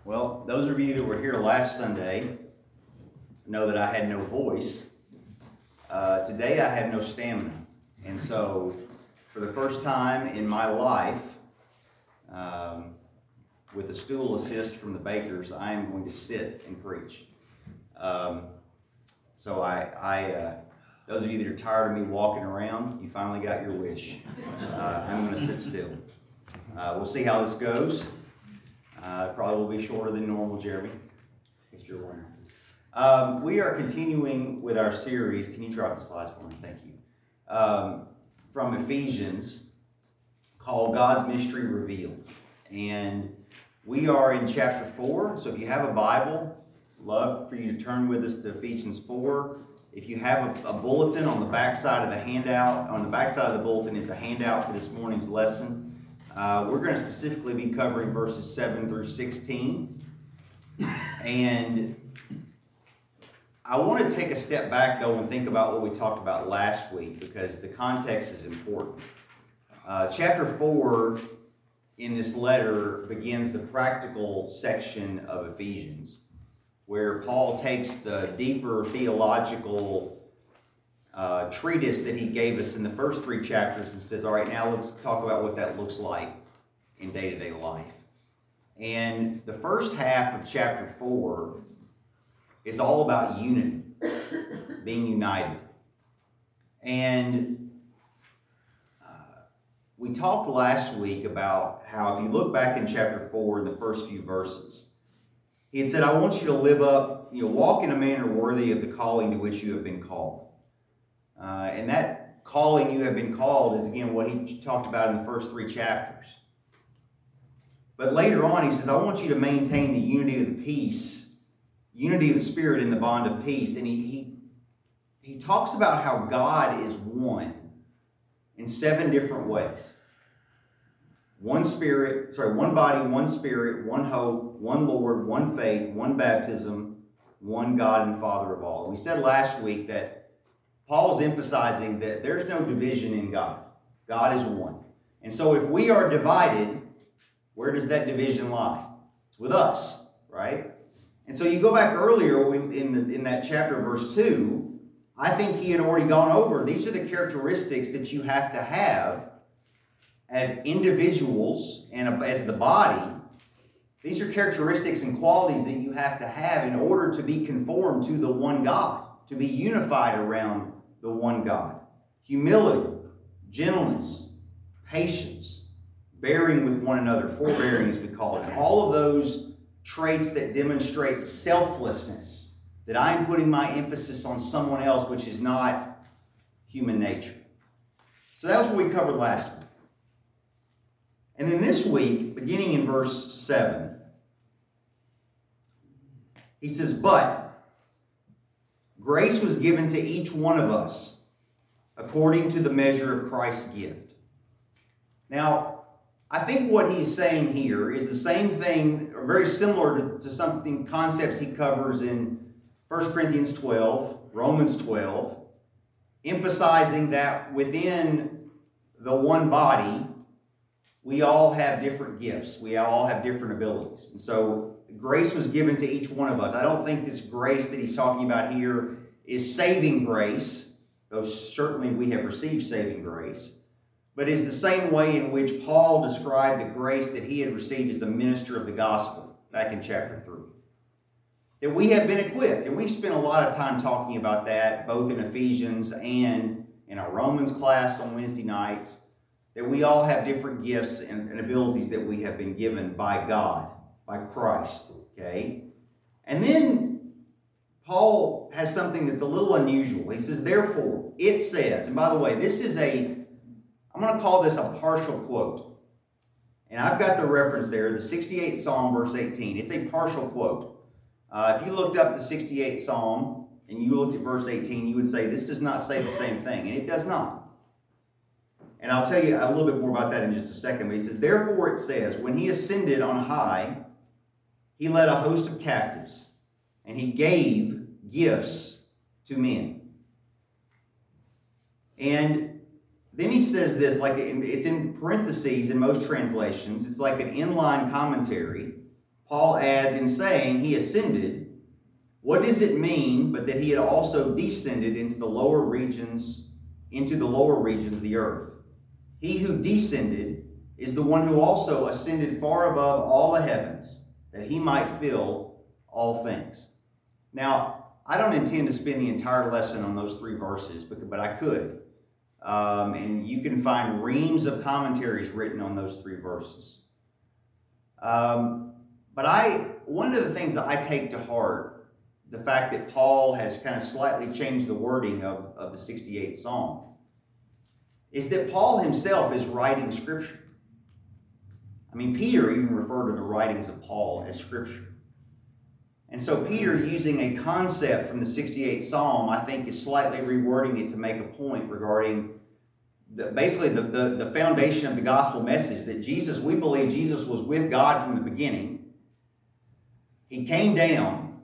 Well, those of you that were here last Sunday know that I had no voice. Today I have no stamina. And so, for the first time in my life, with a stool assist from the bakers, I am going to sit and preach. So those of you that are tired of me walking around, you finally got your wish. I'm going to sit still. We'll see how this goes. Probably will be shorter than normal, Jeremy, if you're wondering. We are continuing with our series. Can you try out the slides for me? Thank you. From Ephesians, called God's Mystery Revealed. And we are in chapter 4. So if you have a Bible, love for you to turn with us to Ephesians 4. If you have a bulletin on the back side of the handout, on the back side of the bulletin is a handout for this morning's lesson. We're going to specifically be covering verses 7 through 16. And I want to take a step back, though, and think about what we talked about last week, because the context is important. Chapter 4 in this letter begins the practical section of Ephesians, where Paul takes the deeper theological treatise that he gave us in the first 3 chapters and says, all right, now let's talk about what that looks like in day-to-day life. And the first half of chapter 4 is all about unity, being united. And we talked last week about how if you look back in chapter 4 in the first few verses, he had said, I want you to live up, walk in a manner worthy of the calling to which you have been called. And that calling you have been called is, again, what he talked about in the first 3 chapters. But later on, he says, I want you to maintain the unity of the peace, unity of the Spirit in the bond of peace. And he talks about how God is one in 7 different ways. One body, one Spirit, one hope, one Lord, one faith, one baptism, one God and Father of all. And we said last week that Paul's emphasizing that there's no division in God. God is one. And so if we are divided, where does that division lie? It's with us, right? And so you go back earlier in that chapter, verse 2, I think he had already gone over, these are the characteristics that you have to have as individuals and as the body. These are characteristics and qualities that you have to have in order to be conformed to the one God, to be unified around the one God. Humility, gentleness, patience, bearing with one another, forbearing as we call it. And all of those traits that demonstrate selflessness, that I am putting my emphasis on someone else, which is not human nature. So that was what we covered last week. And then this week, beginning in verse 7, he says, but grace was given to each one of us according to the measure of Christ's gift. Now, I think what he's saying here is the same thing, or very similar to something, concepts he covers in 1 Corinthians 12, Romans 12, emphasizing that within the one body, we all have different gifts. We all have different abilities. And so grace was given to each one of us. I don't think this grace that he's talking about here is saving grace, though certainly we have received saving grace, but is the same way in which Paul described the grace that he had received as a minister of the gospel back in chapter 3. That we have been equipped, and we've spent a lot of time talking about that, both in Ephesians and in our Romans class on Wednesday nights, that we all have different gifts and abilities that we have been given by God, by Christ, okay? And then Paul has something that's a little unusual. He says, therefore, it says, and by the way, I'm going to call this a partial quote. And I've got the reference there, the 68th Psalm, verse 18. It's a partial quote. If you looked up the 68th Psalm and you looked at verse 18, you would say, this does not say the same thing. And it does not. And I'll tell you a little bit more about that in just a second. But he says, therefore it says, when he ascended on high, he led a host of captives, and he gave gifts to men. And then he says this, like it's in parentheses in most translations. It's like an inline commentary. Paul adds in saying he ascended, what does it mean but that he had also descended into the lower regions of the earth? He who descended is the one who also ascended far above all the heavens, that he might fill all things. Now, I don't intend to spend the entire lesson on those 3 verses, but I could. And you can find reams of commentaries written on those 3 verses. But one of the things that I take to heart, the fact that Paul has kind of slightly changed the wording of the 68th Psalm, is that Paul himself is writing Scripture. I mean, Peter even referred to the writings of Paul as Scripture. And so Peter, using a concept from the 68th Psalm, I think is slightly rewording it to make a point regarding basically the foundation of the gospel message, that we believe Jesus was with God from the beginning. He came down,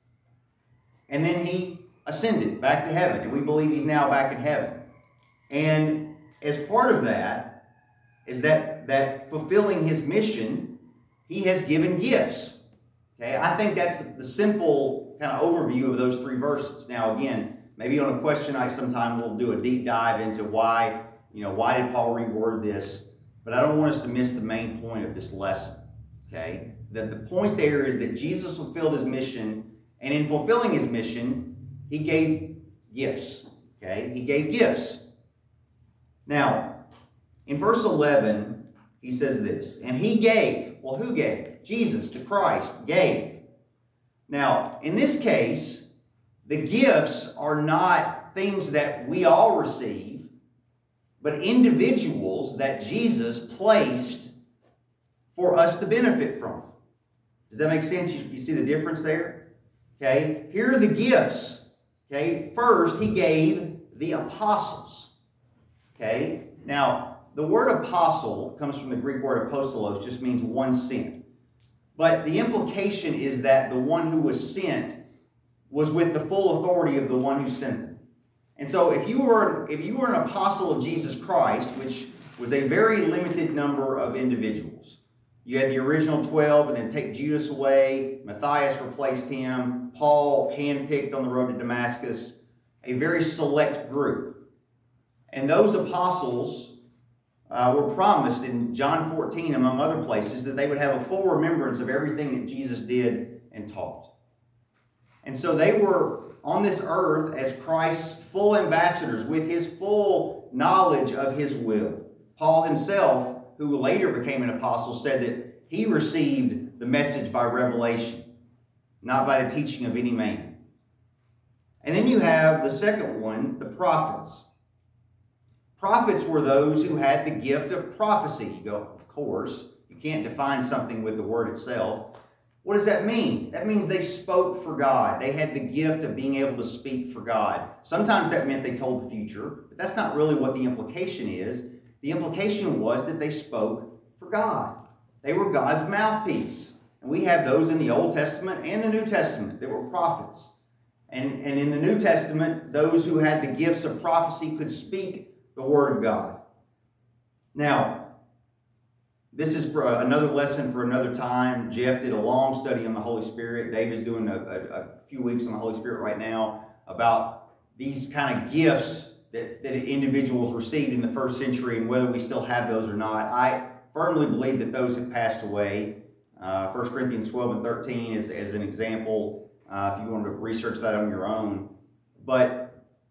and then he ascended back to heaven, and we believe he's now back in heaven. And as part of that is that fulfilling his mission, he has given gifts. Okay, I think that's the simple kind of overview of those 3 verses. Now, again, maybe on a question night sometime we'll do a deep dive into why did Paul reword this? But I don't want us to miss the main point of this lesson. Okay, that the point there is that Jesus fulfilled his mission, and in fulfilling his mission, he gave gifts. Okay, he gave gifts. Now, in verse 11, he says this, and he gave. Well, who gave? Jesus, the Christ, gave. Now, in this case, the gifts are not things that we all receive, but individuals that Jesus placed for us to benefit from. Does that make sense? You see the difference there? Okay, here are the gifts. Okay, first, he gave the apostles. Okay, now, the word apostle comes from the Greek word apostolos, just means one sent. But the implication is that the one who was sent was with the full authority of the one who sent them. And so if you were an apostle of Jesus Christ, which was a very limited number of individuals, you had the original 12, and then take Judas away, Matthias replaced him, Paul handpicked on the road to Damascus, a very select group. And those apostles were promised in John 14, among other places, that they would have a full remembrance of everything that Jesus did and taught. And so they were on this earth as Christ's full ambassadors with his full knowledge of his will. Paul himself, who later became an apostle, said that he received the message by revelation, not by the teaching of any man. And then you have the second one, the prophets. Prophets were those who had the gift of prophecy. You go, of course, you can't define something with the word itself. What does that mean? That means they spoke for God. They had the gift of being able to speak for God. Sometimes that meant they told the future, but that's not really what the implication is. The implication was that they spoke for God. They were God's mouthpiece. And we have those in the Old Testament and the New Testament that were prophets. And in the New Testament, those who had the gifts of prophecy could speak the Word of God. Now, this is for another lesson for another time. Jeff did a long study on the Holy Spirit. Dave is doing a few weeks on the Holy Spirit right now about these kind of gifts that individuals received in the first century and whether we still have those or not. I firmly believe that those have passed away. 1 Corinthians 12 and 13 is as an example, if you want to research that on your own. But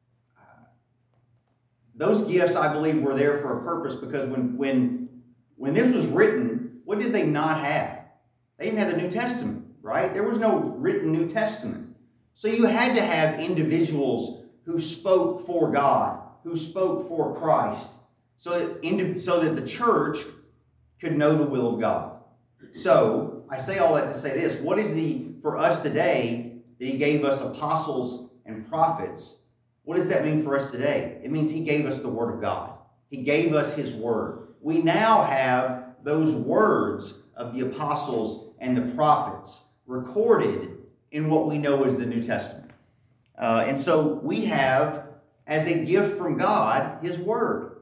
those gifts, I believe, were there for a purpose, because when this was written, what did they not have? They didn't have the New Testament, right? There was no written New Testament. So you had to have individuals who spoke for God, who spoke for Christ, so that the church could know the will of God. So I say all that to say this. What is for us today that he gave us apostles and prophets? What does that mean for us today? It means he gave us the Word of God. He gave us his Word. We now have those words of the apostles and the prophets recorded in what we know as the New Testament. And so we have, as a gift from God, his Word.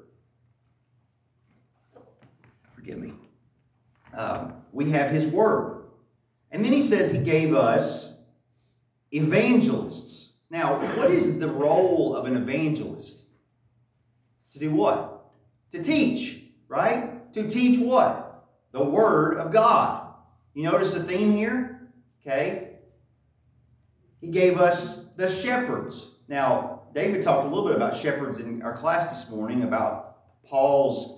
Forgive me. We have his Word. And then he says he gave us evangelists. Now, what is the role of an evangelist? To do what? To teach, right? To teach what? The Word of God. You notice the theme here? Okay. He gave us the shepherds. Now, David talked a little bit about shepherds in our class this morning, about Paul's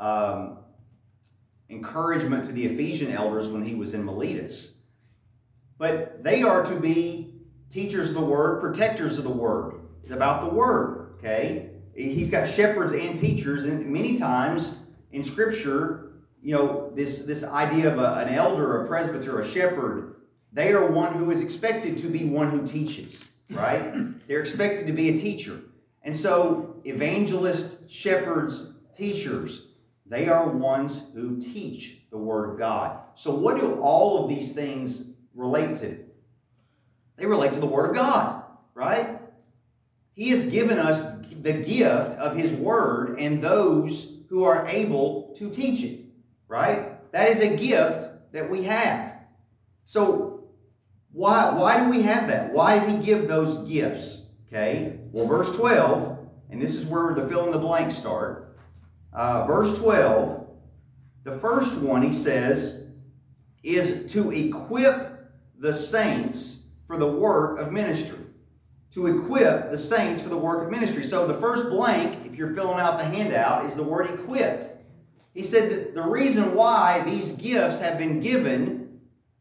encouragement to the Ephesian elders when he was in Miletus. But they are to be teachers of the Word, protectors of the Word. It's about the Word, okay? He's got shepherds and teachers, and many times in Scripture, you know, this idea of an elder, a presbyter, a shepherd, they are one who is expected to be one who teaches, right? They're expected to be a teacher. And so evangelists, shepherds, teachers, they are ones who teach the Word of God. So what do all of these things relate to? They relate to the Word of God, right? He has given us the gift of His Word and those who are able to teach it, right? That is a gift that we have. So why do we have that? Why did He give those gifts? Okay, well, verse 12, and this is where the fill in the blanks start. Verse 12, the first one, he says, is to equip the saints for the work of ministry. To equip the saints for the work of ministry. So the first blank, if you're filling out the handout, is the word equipped. He said that the reason why these gifts have been given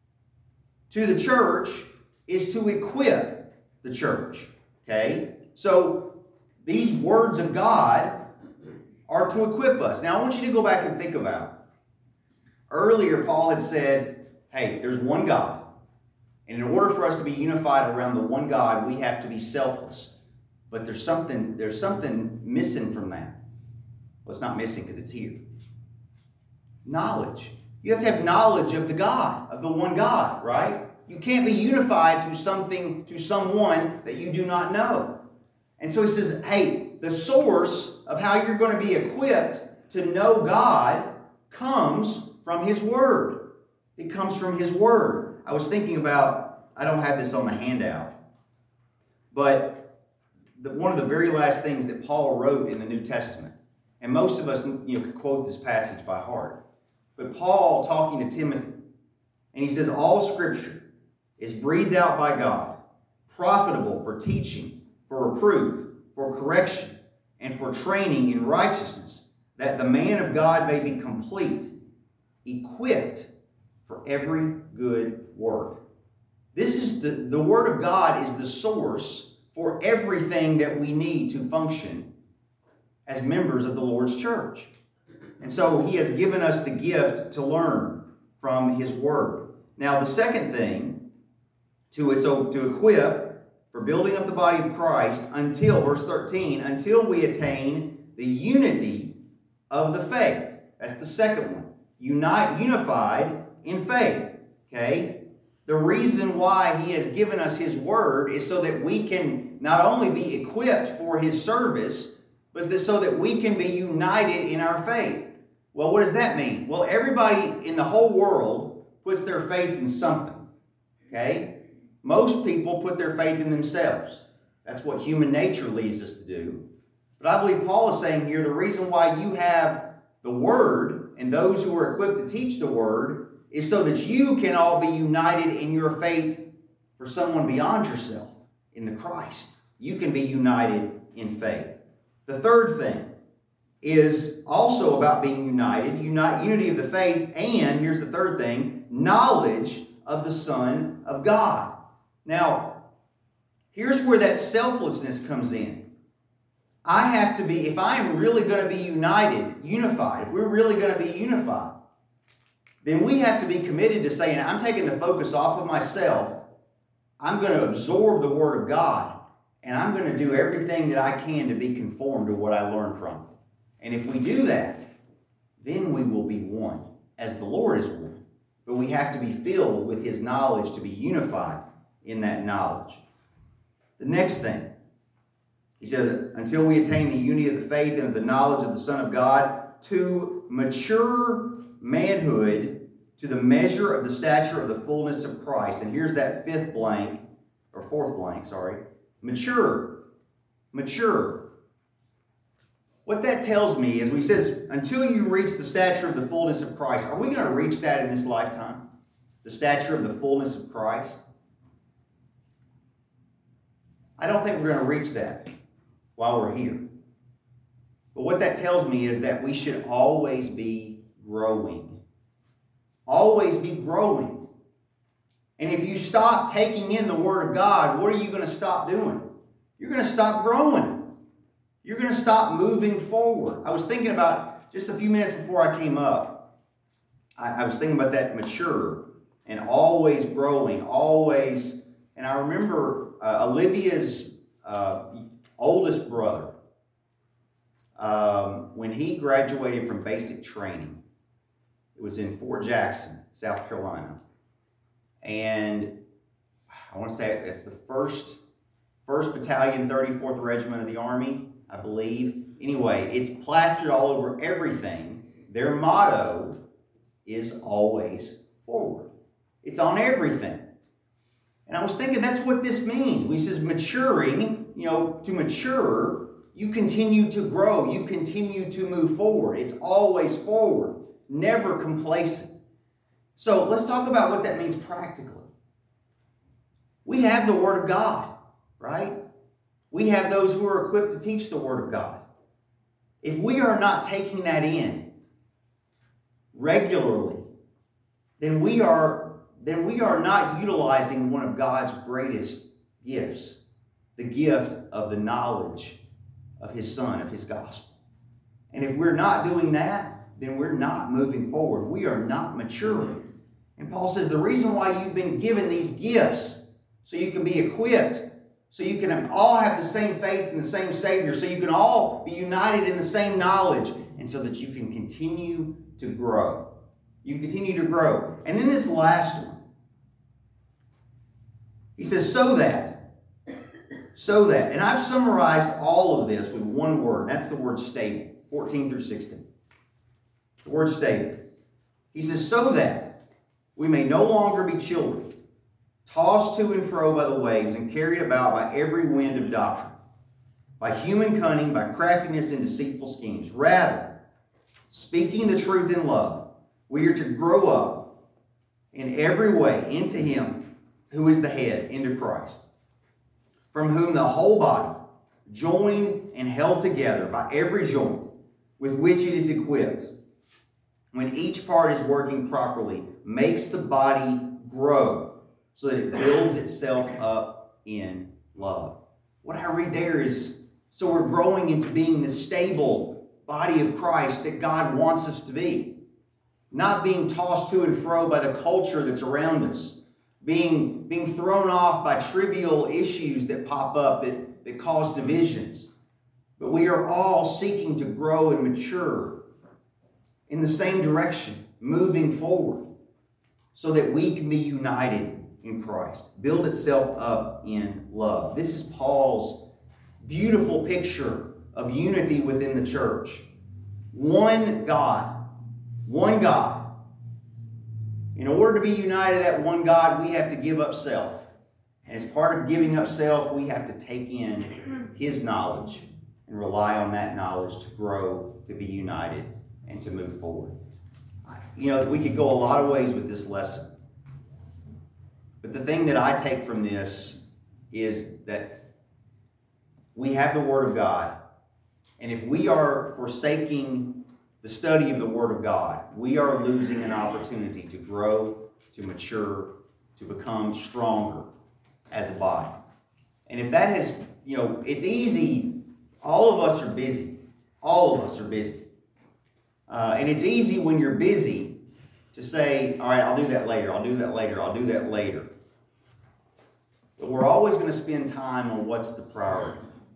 to the church is to equip the church. Okay? So these words of God are to equip us. Now I want you to go back and think about it. Earlier, Paul had said, hey, there's one God. And in order for us to be unified around the one God, we have to be selfless. But there's something missing from that. Well, it's not missing because it's here. Knowledge. You have to have knowledge of the God, of the one God, right? You can't be unified to something, to someone that you do not know. And so he says, hey, the source of how you're going to be equipped to know God comes from His Word. It comes from His Word. I was thinking about, I don't have this on the handout, but one of the very last things that Paul wrote in the New Testament, and most of us could quote this passage by heart, but Paul talking to Timothy, and he says, all Scripture is breathed out by God, profitable for teaching, for reproof, for correction, and for training in righteousness, that the man of God may be complete, equipped for every good work. This is the Word of God is the source for everything that we need to function as members of the Lord's church. And so He has given us the gift to learn from His Word. Now the second thing, to equip for building up the body of Christ until, verse 13, until we attain the unity of the faith. That's the second one. Unified in faith. Okay? The reason why He has given us His Word is so that we can not only be equipped for His service, but so that we can be united in our faith. Well, what does that mean? Well, everybody in the whole world puts their faith in something. Okay? Most people put their faith in themselves. That's what human nature leads us to do. But I believe Paul is saying here the reason why you have the Word and those who are equipped to teach the Word is so that you can all be united in your faith for someone beyond yourself, in the Christ. You can be united in faith. The third thing is also about being united, unity of the faith, and here's the third thing, knowledge of the Son of God. Now, here's where that selflessness comes in. I have to be, if I am really going to be unified, if we're really going to be unified, then we have to be committed to saying, I'm taking the focus off of myself. I'm going to absorb the Word of God, and I'm going to do everything that I can to be conformed to what I learn from it. And if we do that, then we will be one, as the Lord is one. But we have to be filled with His knowledge to be unified in that knowledge. The next thing, he says, until we attain the unity of the faith and of the knowledge of the Son of God, to mature manhood, to the measure of the stature of the fullness of Christ. And here's that fourth blank, mature. Mature. What that tells me is, he says, until you reach the stature of the fullness of Christ. Are we going to reach that in this lifetime? The stature of the fullness of Christ? I don't think we're going to reach that while we're here. But what that tells me is that we should always be growing. Always be growing. And if you stop taking in the Word of God, what are you going to stop doing? You're going to stop growing. You're going to stop moving forward. I was thinking about, just a few minutes before I came up, I was thinking about that mature and always growing, always. And I remember Olivia's oldest brother, when he graduated from basic training. It was in Fort Jackson, South Carolina. And I want to say it's the 1st Battalion, 34th Regiment of the Army, I believe. Anyway, it's plastered all over everything. Their motto is always forward. It's on everything. And I was thinking that's what this means. He says maturing, to mature, you continue to grow. You continue to move forward. It's always forward, never complacent. So let's talk about what that means practically. We have the Word of God, right? We have those who are equipped to teach the Word of God. If we are not taking that in regularly, then we are not utilizing one of God's greatest gifts, the gift of the knowledge of His Son, of His gospel. And if we're not doing that, then we're not moving forward. We are not maturing. And Paul says the reason why you've been given these gifts, so you can be equipped, so you can all have the same faith in the same Savior, so you can all be united in the same knowledge, and so that you can continue to grow. You can continue to grow. And then this last one, he says, so that. And I've summarized all of this with one word. That's the word stable, 14 through 16. The word stable. He says, so that we may no longer be children, tossed to and fro by the waves and carried about by every wind of doctrine, by human cunning, by craftiness and deceitful schemes. Rather, speaking the truth in love, we are to grow up in every way into Him who is the head, into Christ, from whom the whole body, joined and held together by every joint with which it is equipped, when each part is working properly, makes the body grow so that it builds itself up in love. What I read there is, so we're growing into being the stable body of Christ that God wants us to be. Not being tossed to and fro by the culture that's around us. Being thrown off by trivial issues that pop up that cause divisions. But we are all seeking to grow and mature in the same direction, moving forward, so that we can be united in Christ. Build itself up in love. This is Paul's beautiful picture of unity within the church. One God. One God. In order to be united to that one God, we have to give up self. And as part of giving up self, we have to take in His knowledge and rely on that knowledge to grow, to be united, and to move forward. We could go a lot of ways with this lesson. But the thing that I take from this is that we have the Word of God. And if we are forsaking the study of the Word of God, we are losing an opportunity to grow, to mature, to become stronger as a body. And if that has, it's easy. All of us are busy. All of us are busy. And it's easy when you're busy to say, all right, I'll do that later. I'll do that later. I'll do that later. But we're always going to spend time on what's the priority.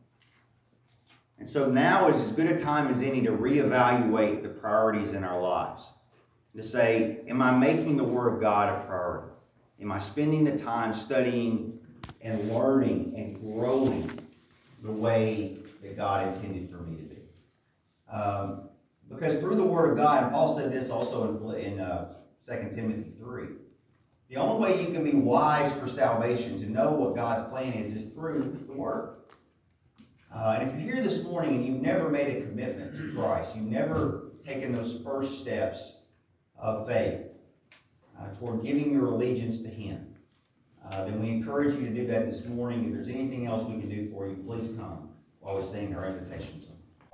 And so now is as good a time as any to reevaluate the priorities in our lives. To say, am I making the Word of God a priority? Am I spending the time studying and learning and growing the way that God intended for me to be? Because through the Word of God, and Paul said this also in 2 Timothy 3. The only way you can be wise for salvation, to know what God's plan is through the Word. And if you're here this morning and you've never made a commitment to Christ, you've never taken those first steps of faith toward giving your allegiance to Him, then we encourage you to do that this morning. If there's anything else we can do for you, please come while we sing our invitation song.